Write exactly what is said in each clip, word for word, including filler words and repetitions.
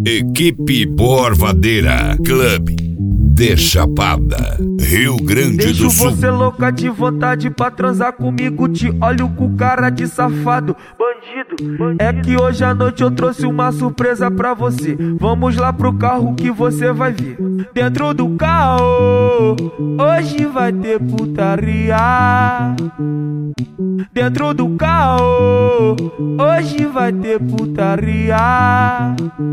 Equipe Borvadeira Clube de Chapada, Rio Grande Deixo do Sul. Você louca de vontade pra transar comigo, te olho com cara de safado, bandido. É que hoje à noite eu trouxe uma surpresa pra você. Vamos lá pro carro que você vai ver. Dentro do carro, hoje vai ter putaria. Dentro do carro, hoje vai ter putaria.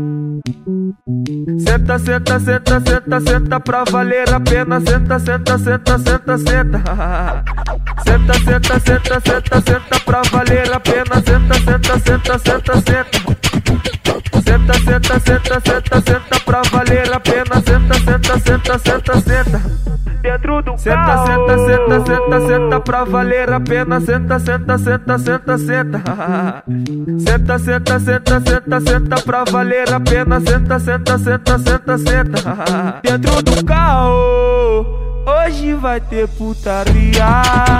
Senta, senta, senta, senta, senta pra valer a pena. Senta, senta, senta, senta, senta. Senta, senta, senta, senta, senta pra valer a pena. Senta, senta, senta, senta, senta. Senta, senta, senta, senta, senta pra valer a pena. Senta, senta, senta, senta, senta. Dentro do senta, senta, senta, senta, senta pra valer a pena. Senta, senta, senta, senta, senta. Senta, senta, senta, senta, senta pra valer a pena. Senta, senta, senta, senta, senta. Dentro do carro, hoje vai ter putaria.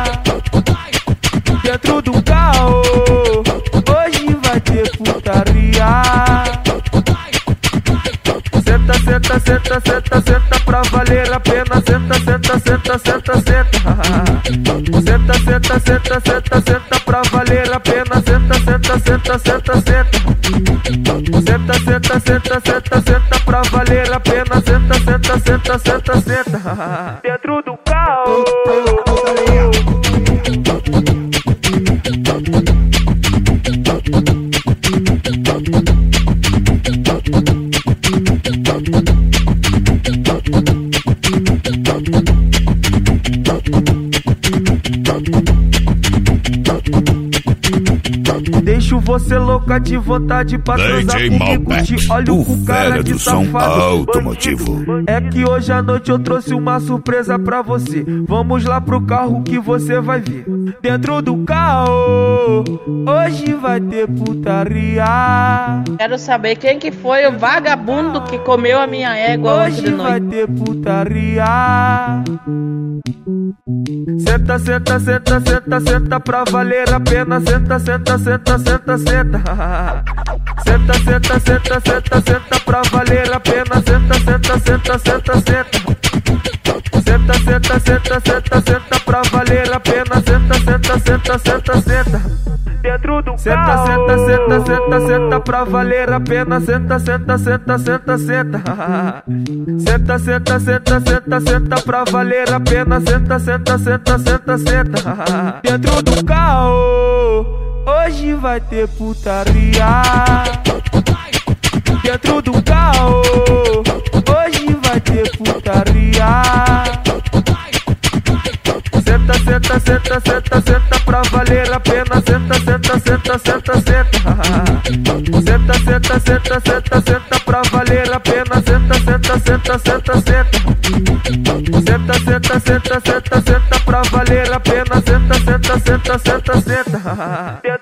Dentro do carro, hoje vai ter putaria. Senta, senta, senta, senta, senta pra valer a pena. Senta, senta, senta, senta, senta. Senta, senta, senta, senta, senta pra valer a pena. Senta, senta, senta, senta, senta. Senta, senta, senta, senta, senta pra valer a pena. Senta, senta, senta, senta, senta. Dentro do carro. Deixo você louca de vontade pra transar comigo, te olho com cara de safado, automotivo. É que hoje à noite eu trouxe uma surpresa pra você. Vamos lá pro carro que você vai ver. Dentro do carro, hoje vai ter putaria. Quero saber quem que foi o vagabundo que comeu a minha égua hoje de noite. Hoje vai ter putaria. Senta, senta, senta, senta, senta pra valer a pena. Senta, senta, senta, senta, senta. Senta, senta, senta, senta, senta pra valer a pena. Senta, senta, senta, senta, senta. Senta, senta, senta, senta, senta pra valer a pena. Senta, senta, senta, senta, senta. Dentro do senta, senta, senta, senta, senta pra valer a pena. Senta, senta, senta, senta, senta. Senta, senta, senta, senta, senta pra valer a pena. Senta, senta, senta, senta, senta. Dentro do carro, hoje vai ter putaria. Dentro do carro, hoje vai ter putaria. Senta, senta, senta, senta, senta pra valer a pena. Senta, senta, senta, senta, senta. Senta, senta, senta, senta, senta pra valer a pena. Senta, senta, senta, senta, senta. Senta, senta, senta, senta, senta pra valer a pena. Senta, senta, senta, senta, senta.